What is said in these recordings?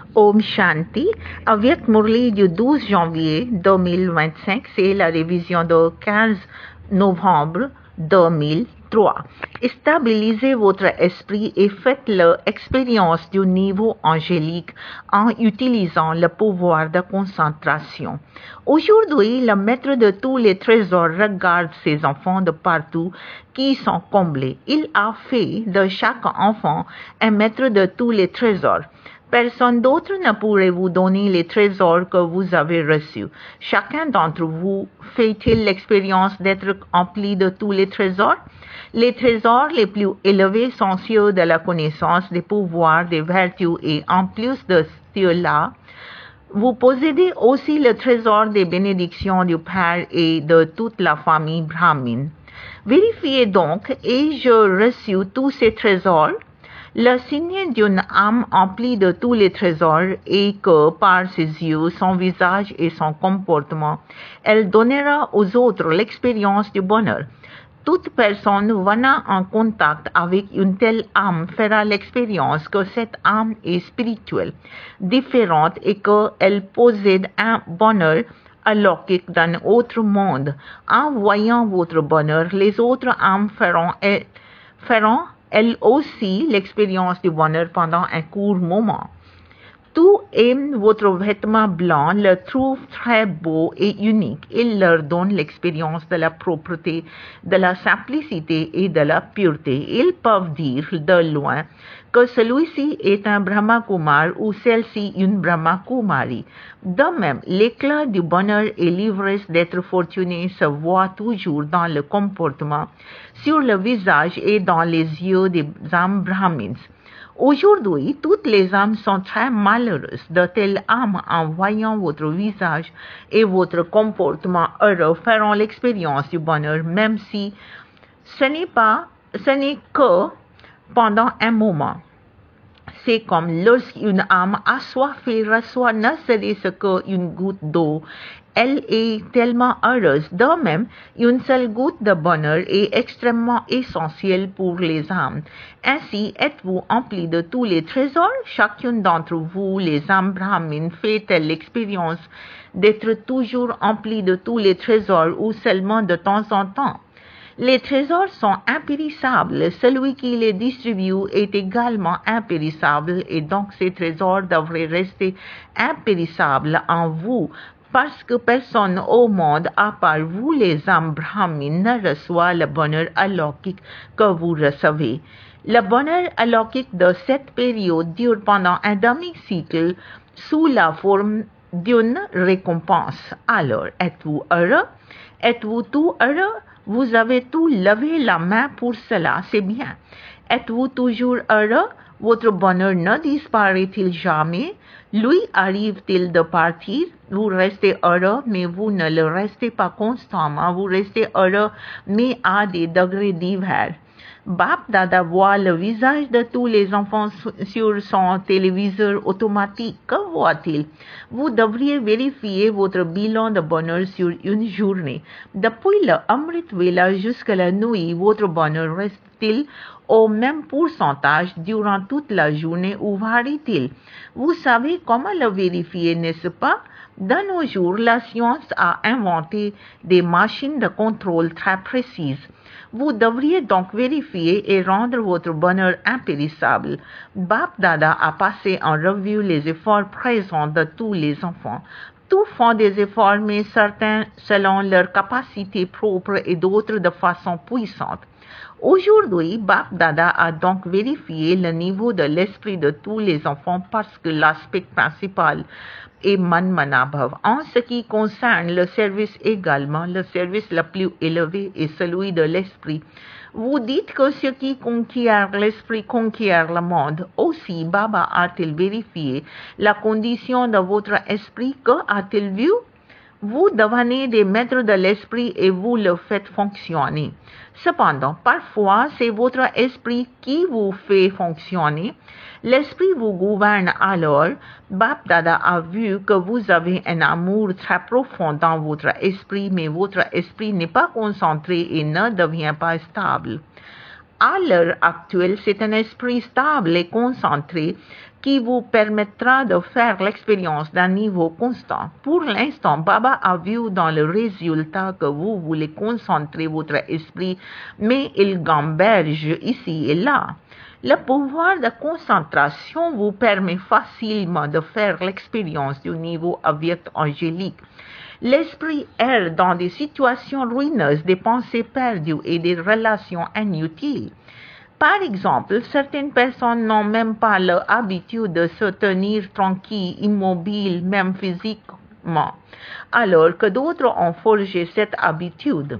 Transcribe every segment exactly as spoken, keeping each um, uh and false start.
Om Shanti, avec Murli du douze janvier deux mille vingt-cinq, c'est la révision de quinze novembre deux mille trois. Stabilisez votre esprit et faites l'expérience du niveau angélique en utilisant le pouvoir de concentration. Aujourd'hui, le maître de tous les trésors regarde ses enfants de partout qui sont comblés. Il a fait de chaque enfant un maître de tous les trésors. Personne d'autre ne pourrait vous donner les trésors que vous avez reçus. Chacun d'entre vous fait-il l'expérience d'être empli de tous les trésors? Les trésors les plus élevés sont ceux de la connaissance, des pouvoirs, des vertus et en plus de ceux-là, vous possédez aussi le trésor des bénédictions du Père et de toute la famille brahmine. Vérifiez donc, ai-je reçu tous ces trésors? Le signe d'une âme emplie de tous les trésors est que par ses yeux, son visage et son comportement, elle donnera aux autres l'expérience du bonheur. Toute personne venant en contact avec une telle âme fera l'expérience que cette âme est spirituelle, différente et qu'elle possède un bonheur alokik d'un autre monde. En voyant votre bonheur, les autres âmes feront, feront elles aussi l'expérience du bonheur pendant un court moment. Tous aiment votre vêtement blanc, le trouvent très beau et unique. Il leur donne l'expérience de la propreté, de la simplicité et de la pureté. Ils peuvent dire de loin que celui-ci est un Brahma Kumar ou celle-ci une Brahma Kumari. De même, l'éclat du bonheur et l'ivresse d'être fortuné se voit toujours dans le comportement, sur le visage et dans les yeux des âmes brahmins. Aujourd'hui, toutes les âmes sont très malheureuses. De telles âmes, en voyant votre visage et votre comportement heureux, feront l'expérience du bonheur, même si ce n'est pas, ce n'est que pendant un moment. C'est comme lorsqu'une âme assoiffée reçoit ne serait-ce qu'une goutte d'eau. Elle est tellement heureuse. De même, une seule goutte de bonheur est extrêmement essentielle pour les âmes. Ainsi, êtes-vous emplis de tous les trésors? Chacune d'entre vous, les âmes brahmines, fait-elle l'expérience d'être toujours emplie de tous les trésors ou seulement de temps en temps? Les trésors sont impérissables. Celui qui les distribue est également impérissable et donc ces trésors devraient rester impérissables en vous parce que personne au monde, à part vous les âmes brahmines, ne reçoit le bonheur alokik que vous recevez. Le bonheur alokik de cette période dure pendant un demi-cycle sous la forme d'une récompense. Alors, êtes-vous heureux? Êtes-vous tout heureux? Vous avez tout levé la main pour cela, c'est bien. Êtes-vous toujours heureux? Votre bonheur ne disparaît-il jamais? Lui arrive-t-il de partir? Vous restez heureux, mais vous ne le restez pas constamment. Vous restez heureux, mais à des degrés divers. Bap Dada voit le visage de tous les enfants sur son téléviseur automatique. Que voit-il? Vous devriez vérifier votre bilan de bonheur sur une journée. Depuis le Amrit Vela jusqu'à la nuit, votre bonheur reste-t-il au même pourcentage durant toute la journée ou varie-t-il? Vous savez comment le vérifier, n'est-ce pas? De nos jours, la science a inventé des machines de contrôle très précises. Vous devriez donc vérifier et rendre votre bonheur impérissable. Bap Dada a passé en revue les efforts présents de tous les enfants. Tous font des efforts, mais certains selon leur capacité propre et d'autres de façon puissante. Aujourd'hui, Bap Dada a donc vérifié le niveau de l'esprit de tous les enfants parce que l'aspect principal est Manmanabhav. En ce qui concerne le service également, le service le plus élevé est celui de l'esprit. Vous dites que ce qui conquiert l'esprit conquiert le monde. Aussi, Baba a-t-il vérifié la condition de votre esprit? Que a-t-il vu? Vous devenez des maîtres de l'esprit et vous le faites fonctionner. Cependant, parfois, c'est votre esprit qui vous fait fonctionner. L'esprit vous gouverne alors. Bap Dada a vu que vous avez un amour très profond dans votre esprit, mais votre esprit n'est pas concentré et ne devient pas stable. À l'heure actuelle, c'est un esprit stable et concentré qui vous permettra de faire l'expérience d'un niveau constant. Pour l'instant, Baba a vu dans le résultat que vous voulez concentrer votre esprit, mais il gamberge ici et là. Le pouvoir de concentration vous permet facilement de faire l'expérience du niveau avyakt angélique. L'esprit erre dans des situations ruineuses, des pensées perdues et des relations inutiles. Par exemple, certaines personnes n'ont même pas l'habitude de se tenir tranquilles, immobiles, même physiquement, alors que d'autres ont forgé cette habitude.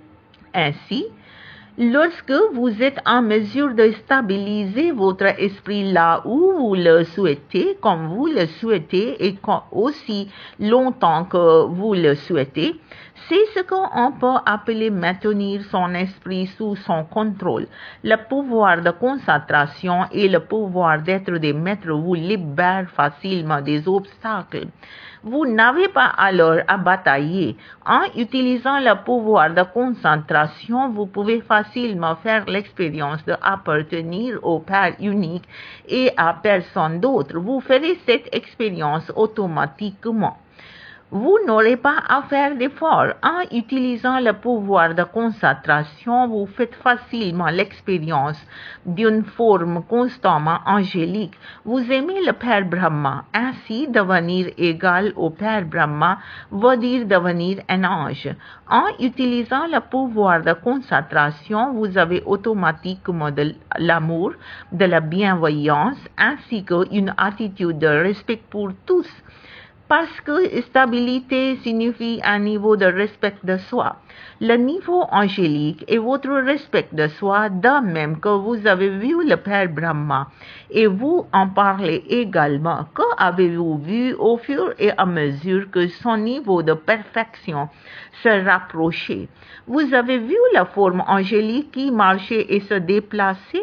Ainsi, lorsque vous êtes en mesure de stabiliser votre esprit là où vous le souhaitez, comme vous le souhaitez et aussi longtemps que vous le souhaitez, c'est ce qu'on peut appeler maintenir son esprit sous son contrôle. Le pouvoir de concentration et le pouvoir d'être des maîtres vous libèrent facilement des obstacles. Vous n'avez pas alors à batailler. En utilisant le pouvoir de concentration, vous pouvez facilement faire l'expérience d'appartenir au Père unique et à personne d'autre. Vous ferez cette expérience automatiquement. Vous n'aurez pas à faire d'efforts. En utilisant le pouvoir de concentration, vous faites facilement l'expérience d'une forme constamment angélique. Vous aimez le Père Brahma. Ainsi, devenir égal au Père Brahma veut dire devenir un ange. En utilisant le pouvoir de concentration, vous avez automatiquement de l'amour, de la bienveillance, ainsi qu'une attitude de respect pour tous. Parce que stabilité signifie un niveau de respect de soi. Le niveau angélique est votre respect de soi, de même que vous avez vu le Père Brahma et vous en parlez également. Que avez-vous vu au fur et à mesure que son niveau de perfection se rapprochait? Vous avez vu la forme angélique qui marchait et se déplaçait?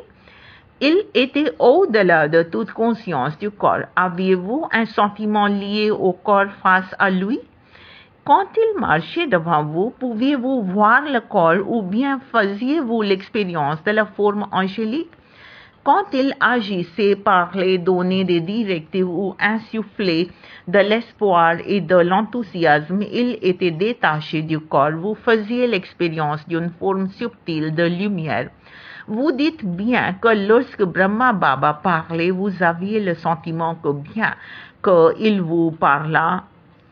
Il était au-delà de toute conscience du corps. Aviez-vous un sentiment lié au corps face à lui? Quand il marchait devant vous, pouviez-vous voir le corps ou bien faisiez-vous l'expérience de la forme angélique? Quand il agissait, parlait, donnait des directives ou insufflait de l'espoir et de l'enthousiasme, il était détaché du corps. Vous faisiez l'expérience d'une forme subtile de lumière. Vous dites bien que lorsque Brahma Baba parlait, vous aviez le sentiment que bien qu'il vous parla,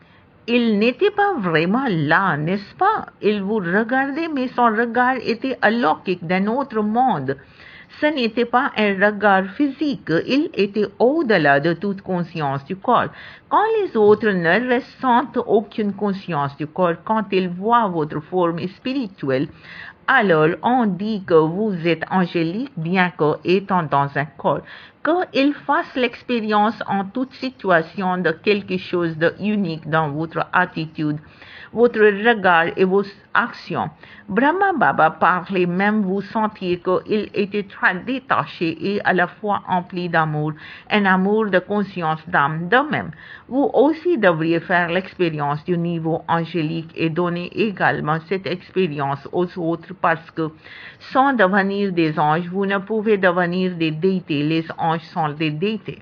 il n'était pas vraiment là, n'est-ce pas? Il vous regardait, mais son regard était alokik d'un autre monde. Ce n'était pas un regard physique, il était au-delà de toute conscience du corps. Quand les autres ne ressentent aucune conscience du corps, quand ils voient votre forme spirituelle, alors on dit que vous êtes angélique bien que étant dans un corps, qu'ils fassent l'expérience en toute situation de quelque chose de unique dans votre attitude, votre regard et vos actions. Brahma Baba parlait même, vous sentiez qu'il était très détaché et à la fois empli d'amour, un amour de conscience d'âme. De même, vous aussi devriez faire l'expérience du niveau angélique et donner également cette expérience aux autres parce que sans devenir des anges, vous ne pouvez devenir des déités. Les anges sont des déités.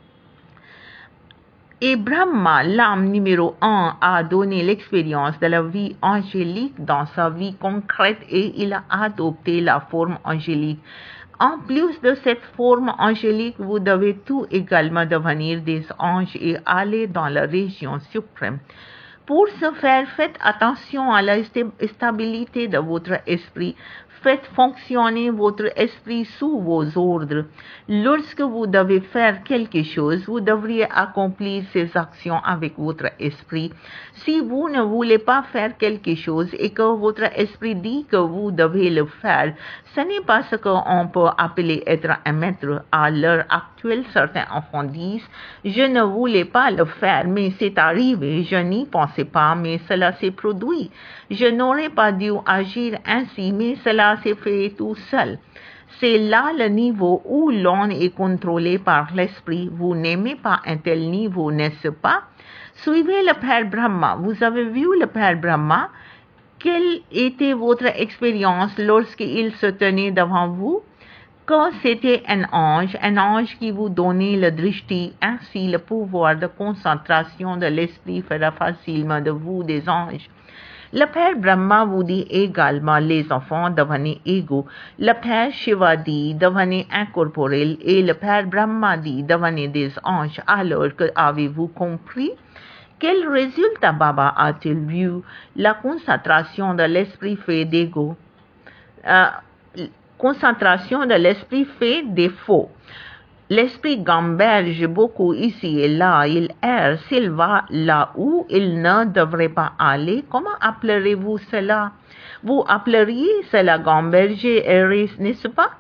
Et Brahma, l'âme numéro un, a donné l'expérience de la vie angélique dans sa vie concrète et il a adopté la forme angélique. En plus de cette forme angélique, vous devez tout également devenir des anges et aller dans la région suprême. Pour ce faire, faites attention à la stabilité de votre esprit. Faites fonctionner votre esprit sous vos ordres. Lorsque vous devez faire quelque chose, vous devriez accomplir ces actions avec votre esprit. Si vous ne voulez pas faire quelque chose et que votre esprit dit que vous devez le faire, ce n'est pas ce qu'on peut appeler être un maître. À l'heure actuelle, certains enfants disent « Je ne voulais pas le faire, mais c'est arrivé. Je n'y pensais pas, mais cela s'est produit. Je n'aurais pas dû agir ainsi, mais cela s'est fait tout seul. » C'est là le niveau où l'on est contrôlé par l'esprit. Vous n'aimez pas un tel niveau, n'est-ce pas? Suivez le Père Brahma. Vous avez vu le Père Brahma? Quelle était votre expérience lorsqu'il se tenait devant vous? que c'était un ange, un ange qui vous donnait le drishti, ainsi le pouvoir de concentration de l'esprit fera facilement de vous des anges. Le Père Brahma vous dit également, les enfants, devenez égaux. Le Père Shiva dit, devenez incorporels, et le Père Brahma dit, devenez des anges. Alors que avez-vous compris? Quel résultat Baba a-t-il vu? La concentration de l'esprit fait d'ego. Euh, concentration de l'esprit fait défaut. L'esprit gamberge beaucoup ici et là, il erre, s'il va là où il ne devrait pas aller. Comment appellerez-vous cela? Vous appelleriez cela gamberger, errer, n'est-ce pas?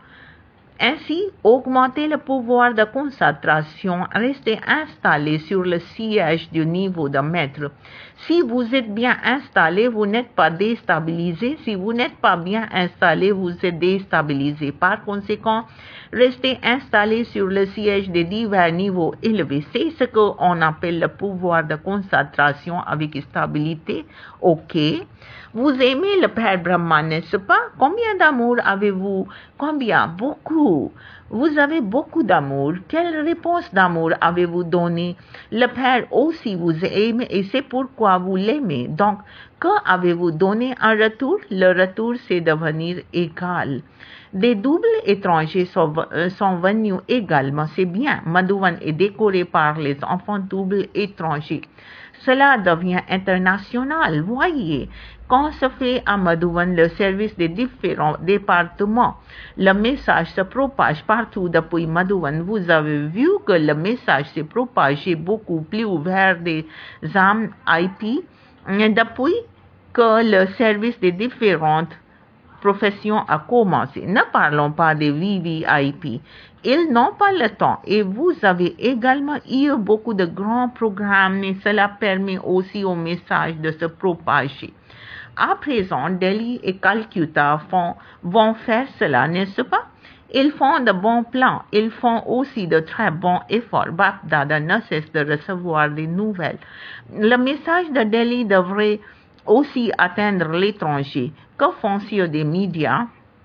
Ainsi, augmentez le pouvoir de concentration, restez installé sur le siège du niveau de maître. Si vous êtes bien installé, vous n'êtes pas déstabilisé. Si vous n'êtes pas bien installé, vous êtes déstabilisé. Par conséquent, restez installé sur le siège des divers niveaux élevés. C'est ce qu'on appelle le pouvoir de concentration avec stabilité. Ok. Vous aimez le Père Brahma, n'est-ce pas? Combien d'amour avez-vous? Combien? Beaucoup. Vous avez beaucoup d'amour. Quelle réponse d'amour avez-vous donné? Le Père aussi vous aime et c'est pourquoi vous l'aimez. Donc, que avez-vous donné en retour? Le retour, c'est devenir égal. Des doubles étrangers sont, euh, sont venus également. C'est bien. Madhuvan est décoré par les enfants doubles étrangers. Cela devient international. Voyez, quand se fait à Madhuvan le service des différents départements, le message se propage partout depuis Madhuvan. Vous avez vu que le message s'est propagé beaucoup plus vers des âmes I P depuis que le service des différentes profession a commencé. Ne parlons pas des V V I P. Ils n'ont pas le temps et vous avez également eu beaucoup de grands programmes et cela permet aussi au message de se propager. À présent, Delhi et Calcutta font, vont faire cela, n'est-ce pas? Ils font de bons plans. Ils font aussi de très bons efforts. Bap Dada ne cesse de recevoir des nouvelles. Le message de Delhi devrait aussi atteindre l'étranger. Que font-ils des médias?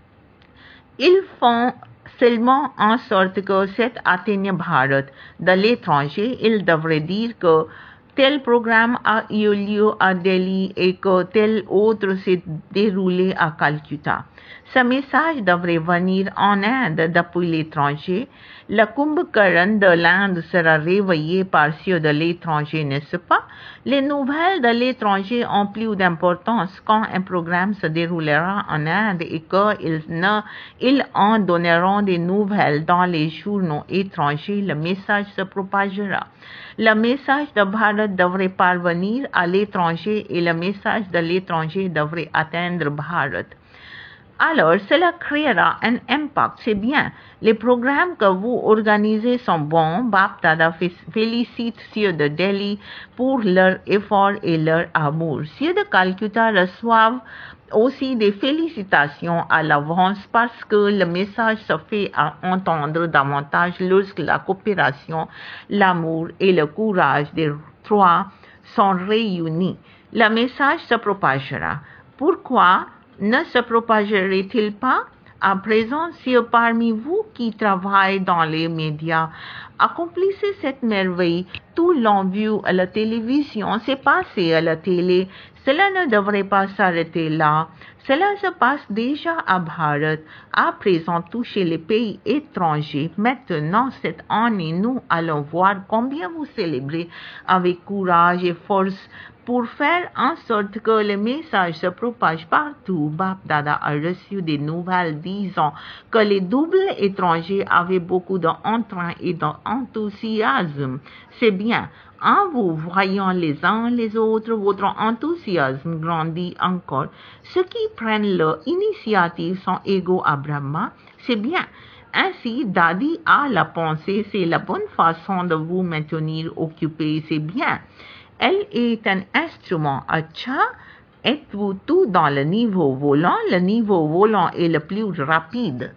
Ils font seulement en sorte que cet atteigne Bharat de l'étranger. Ils devraient dire que tel programme a eu lieu à Delhi et que tel autre s'est déroulé à Calcutta. Ce message devrait venir en Inde depuis l'étranger. Le Kumbhakaran de l'Inde sera réveillé par ceux de l'étranger, n'est-ce pas? Les nouvelles de l'étranger ont plus d'importance quand un programme se déroulera en Inde et qu'ils ne, ils en donneront des nouvelles dans les journaux étrangers. Le message se propagera. Le message de Bharat devrait parvenir à l'étranger et le message de l'étranger devrait atteindre Bharat. Alors, cela créera un impact, c'est bien. Les programmes que vous organisez sont bons. Bap Dada félicite ceux de Delhi pour leur effort et leur amour. Ceux de Calcutta reçoivent aussi des félicitations à l'avance parce que le message se fait entendre davantage lorsque la coopération, l'amour et le courage des trois sont réunis. Le message se propagera. Pourquoi ne se propagerait-il pas? À présent, ceux parmi vous qui travaillent dans les médias, accomplissez cette merveille. Tout l'ont vu à la télévision, c'est passé à la télé. Cela ne devrait pas s'arrêter là. Cela se passe déjà à Bharat. À présent, touchez les pays étrangers. Maintenant, cette année, nous allons voir combien vous célébrez avec courage et force pour faire en sorte que le message se propage partout. Bap Dada a reçu des nouvelles disant que les doubles étrangers avaient beaucoup d'entrain et d'enthousiasme. C'est bien. En vous voyant les uns les autres, votre enthousiasme grandit encore. Ceux qui prennent l'initiative sont égaux à Brahma. C'est bien. Ainsi, Dadi a la pensée, c'est la bonne façon de vous maintenir occupé, c'est bien. Elle est un instrument. Acha, êtes-vous tout dans le niveau volant? Le niveau volant est le plus rapide.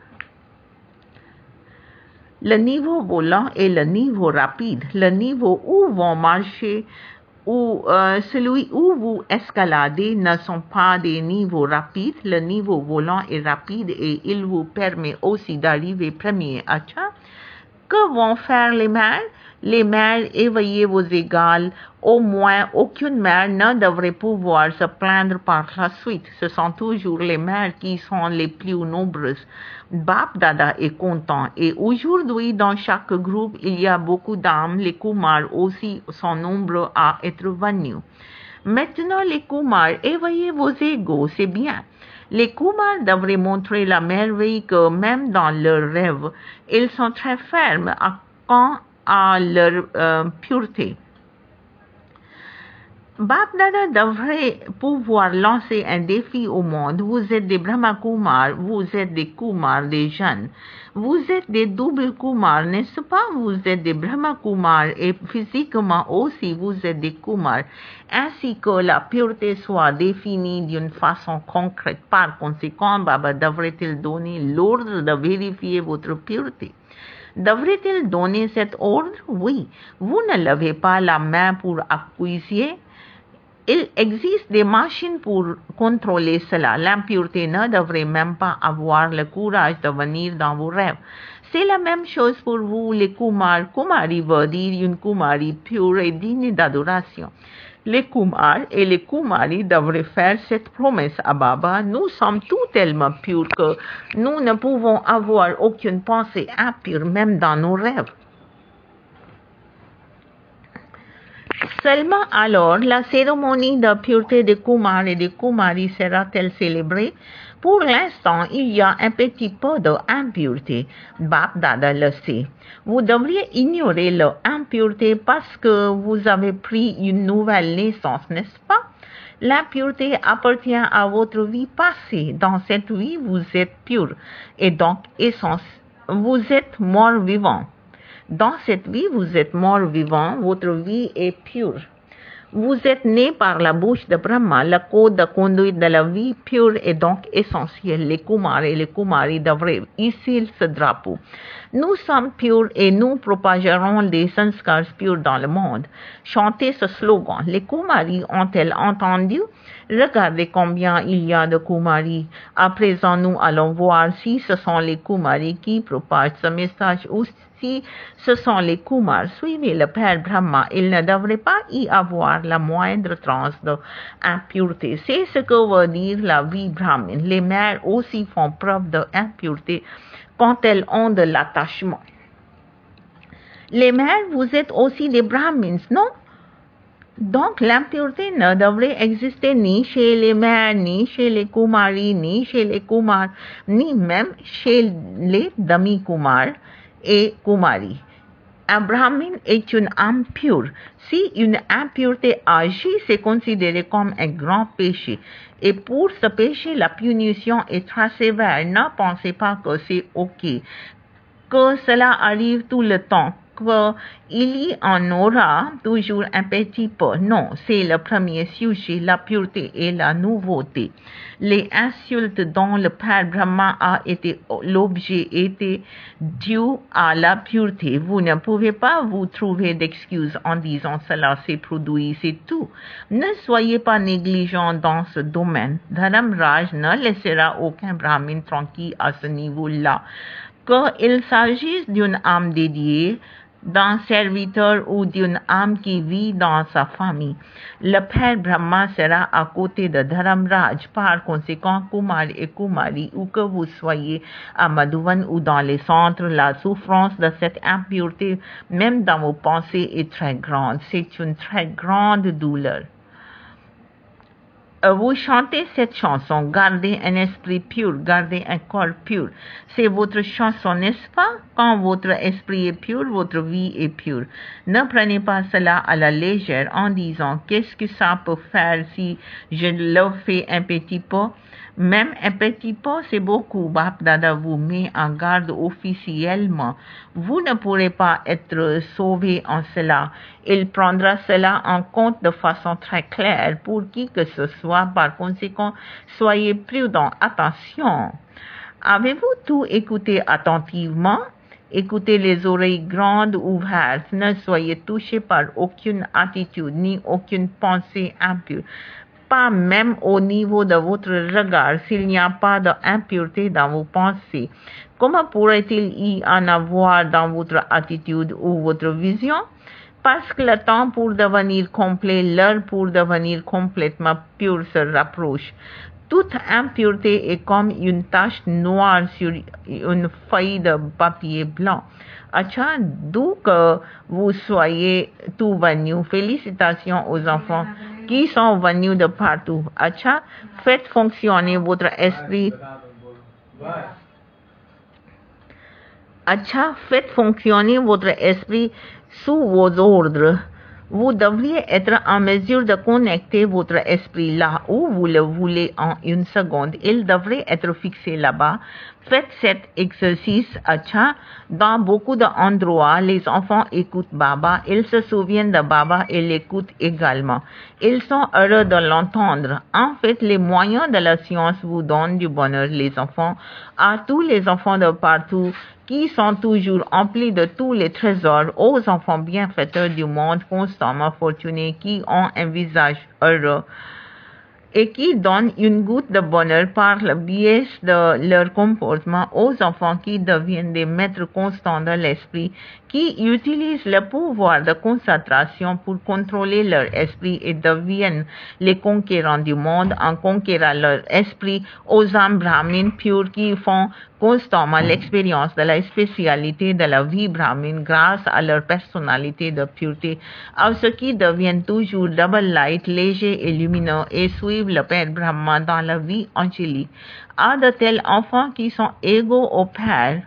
Le niveau volant est le niveau rapide. Le niveau où vont marcher, où euh, celui où vous escaladez ne sont pas des niveaux rapides. Le niveau volant est rapide et il vous permet aussi d'arriver premier à ça. Que vont faire les mères? Les mères, éveillez vos égales. Au moins, aucune mère ne devrait pouvoir se plaindre par la suite. Ce sont toujours les mères qui sont les plus nombreuses. Bap Dada est content. Et aujourd'hui, dans chaque groupe, il y a beaucoup d'âmes. Les Kumars aussi sont nombreux à être venus. Maintenant, les Kumars, éveillez vos égos, c'est bien. Les Kumars devraient montrer la merveille que même dans leurs rêves, ils sont très fermes à, quant à leur euh, pureté. Bap Dada devrait pouvoir lancer un défi au monde. Vous êtes des Brahma Kumars, vous êtes des Kumars, des jeunes. Vous êtes des doubles Kumars, n'est-ce pas? Vous êtes des Brahma Kumars et physiquement aussi vous êtes des Kumars. Ainsi que la pureté soit définie d'une façon concrète. Par conséquent, Baba devrait-il donner l'ordre de vérifier votre pureté? Devrait-il donner cet ordre? Oui. Vous ne levez pas la main pour acquiescer. Il existe des machines pour contrôler cela. L'impureté ne devrait même pas avoir le courage de venir dans vos rêves. C'est la même chose pour vous, les Kumars. Kumari veut dire une Kumari pure et digne d'adoration. Les Kumars et les Kumaris devraient faire cette promesse à Baba. Nous sommes tous tellement purs que nous ne pouvons avoir aucune pensée impure, même dans nos rêves. Seulement alors, la cérémonie de pureté des Kumars et des Kumaris sera-t-elle célébrée? Pour l'instant, il y a un petit peu d'impureté. Bap Dada le sait. Vous devriez ignorer l'impureté parce que vous avez pris une nouvelle naissance, n'est-ce pas? L'impureté appartient à votre vie passée. Dans cette vie, vous êtes pur et donc essence, vous êtes mort-vivant. Dans cette vie, vous êtes mort-vivant, votre vie est pure. Vous êtes né par la bouche de Brahma, le code de conduite de la vie pure est donc essentiel. Les Kumars et les Kumaris devraient hisser ce drapeau. Nous sommes purs et nous propagerons des sanskars purs dans le monde. Chantez ce slogan. Les Kumaris ont-elles entendu? Regardez combien il y a de Kumaris. À présent, nous allons voir si ce sont les Kumaris qui propagent ce message ou si ce sont les Kumars. Suivez le Père Brahma. Il ne devrait pas y avoir la moindre trace d'impureté. C'est ce que veut dire la vie brahmine. Les mères aussi font preuve d'impureté quand elles ont de l'attachement. Les mères, vous êtes aussi des brahmins, non? Donc, l'impureté ne devrait exister ni chez les mères, ni chez les Kumaris, ni chez les Kumars, ni même chez les demi-Kumars et Kumari. Un brahmin est une âme pure. Si une impureté agit, c'est considéré comme un grand péché. Et pour ce péché, la punition est très sévère. Ne pensez pas que c'est OK, que cela arrive tout le temps, qu'il y en aura toujours un petit peu. Non, c'est le premier sujet, la pureté et la nouveauté. Les insultes dont le Père Brahma a été l'objet étaient dues à la pureté. Vous ne pouvez pas vous trouver d'excuses en disant cela s'est produit, c'est tout. Ne soyez pas négligents dans ce domaine. Dharamraj ne laissera aucun brahmin tranquille à ce niveau-là. Qu'il s'agisse d'une âme dédiée, d'un serviteur ou d'une âme qui vit dans sa famille. Le Père Brahma sera à côté de Dharamraj. Par conséquent, Kumar et Kumari, où que vous soyez, à Madhuvan ou dans les centres, la souffrance de cette impureté, même dans vos pensées, est très grande. C'est une très grande douleur. Vous chantez cette chanson, gardez un esprit pur, gardez un corps pur. C'est votre chanson, n'est-ce pas? Quand votre esprit est pur, votre vie est pure. Ne prenez pas cela à la légère en disant qu'est-ce que ça peut faire si je le fais un petit peu. Même un petit peu, c'est beaucoup. Bap Dada vous met en garde officiellement. Vous ne pourrez pas être sauvé en cela. Il prendra cela en compte de façon très claire pour qui que ce soit. Par conséquent, soyez prudents. Attention. Avez-vous tout écouté attentivement? Écoutez les oreilles grandes ouvertes. Ne soyez touchés par aucune attitude ni aucune pensée impure. Pas même au niveau de votre regard, s'il n'y a pas d'impureté dans vos pensées. Comment pourrait-il y en avoir dans votre attitude ou votre vision? Parce que le temps pour devenir complet, l'heure pour devenir complètement pur se rapproche. Toute impureté est comme une tache noire sur une feuille de papier blanc. Acha, d'où que vous soyez tous venus, félicitations aux enfants qui sont venus de partout. Acha, faites fonctionner votre esprit. Acha, faites fonctionner votre esprit sous vos ordres. Vous devriez être en mesure de connecter votre esprit là où vous le voulez en une seconde. Il devrait être fixé là-bas. Faites cet exercice, acha. Dans beaucoup d'endroits, les enfants écoutent Baba. Ils se souviennent de Baba et l'écoutent également. Ils sont heureux de l'entendre. En fait, les moyens de la science vous donnent du bonheur, les enfants. À tous les enfants de partout, qui sont toujours emplis de tous les trésors, aux enfants bienfaiteurs du monde constamment fortunés, qui ont un visage heureux et qui donnent une goutte de bonheur par le biais de leur comportement, aux enfants qui deviennent des maîtres constants de l'esprit, qui utilisent le pouvoir de concentration pour contrôler leur esprit et deviennent les conquérants du monde en conquérant leur esprit, aux âmes brahmines pures qui font constamment l'expérience de la spécialité de la vie brahmine grâce à leur personnalité de pureté, à ceux qui deviennent toujours double light, légers et lumineux et suivent le Père Brahma dans la vie angélique, à de tels enfants qui sont égaux au Père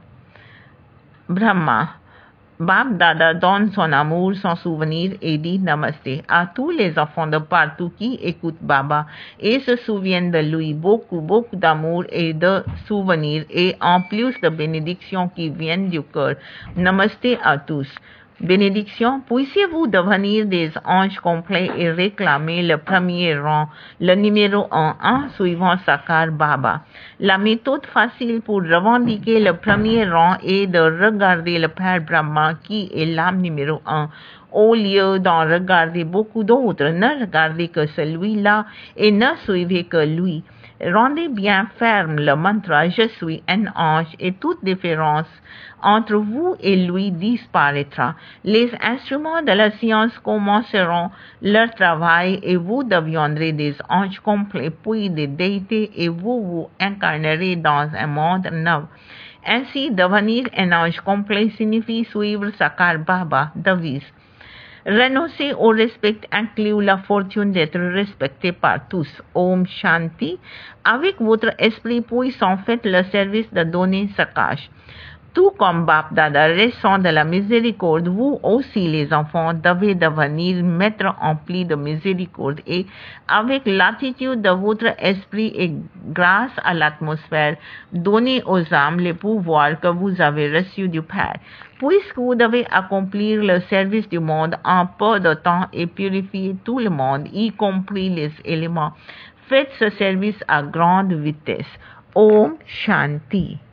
Brahma. Bab Dada donne son amour, son souvenir et dit Namaste à tous les enfants de partout qui écoutent Baba et se souviennent de lui. Beaucoup, beaucoup d'amour et de souvenirs et en plus de bénédictions qui viennent du cœur. Namaste à tous. Bénédiction, puissiez-vous devenir des anges complets et réclamer le premier rang, le numéro un, en suivant Sakar Baba. La méthode facile pour revendiquer le premier rang est de regarder le Père Brahma qui est l'âme numéro un. Au lieu d'en regarder beaucoup d'autres, ne regardez que celui-là et ne suivez que lui. Rendez bien ferme le mantra « Je suis un ange » et toute différence entre vous et lui disparaîtra. Les instruments de la science commenceront leur travail et vous deviendrez des anges complets, puis des déités et vous vous incarnerez dans un monde neuf. Ainsi, devenir un ange complet signifie suivre Sakar Baba, devise. Renoncer au respect inclut la fortune d'être respecté par tous. Om Shanti. Avec votre esprit puissant, faites le service de donner Sakash. Tout comme Bap Dada ressent de la miséricorde, vous aussi les enfants devez devenir maîtres emplis de miséricorde et avec l'attitude de votre esprit et grâce à l'atmosphère, donnez aux âmes les pouvoirs que vous avez reçus du Père. Puisque vous devez accomplir le service du monde en peu de temps et purifier tout le monde, y compris les éléments, faites ce service à grande vitesse. Om Shanti.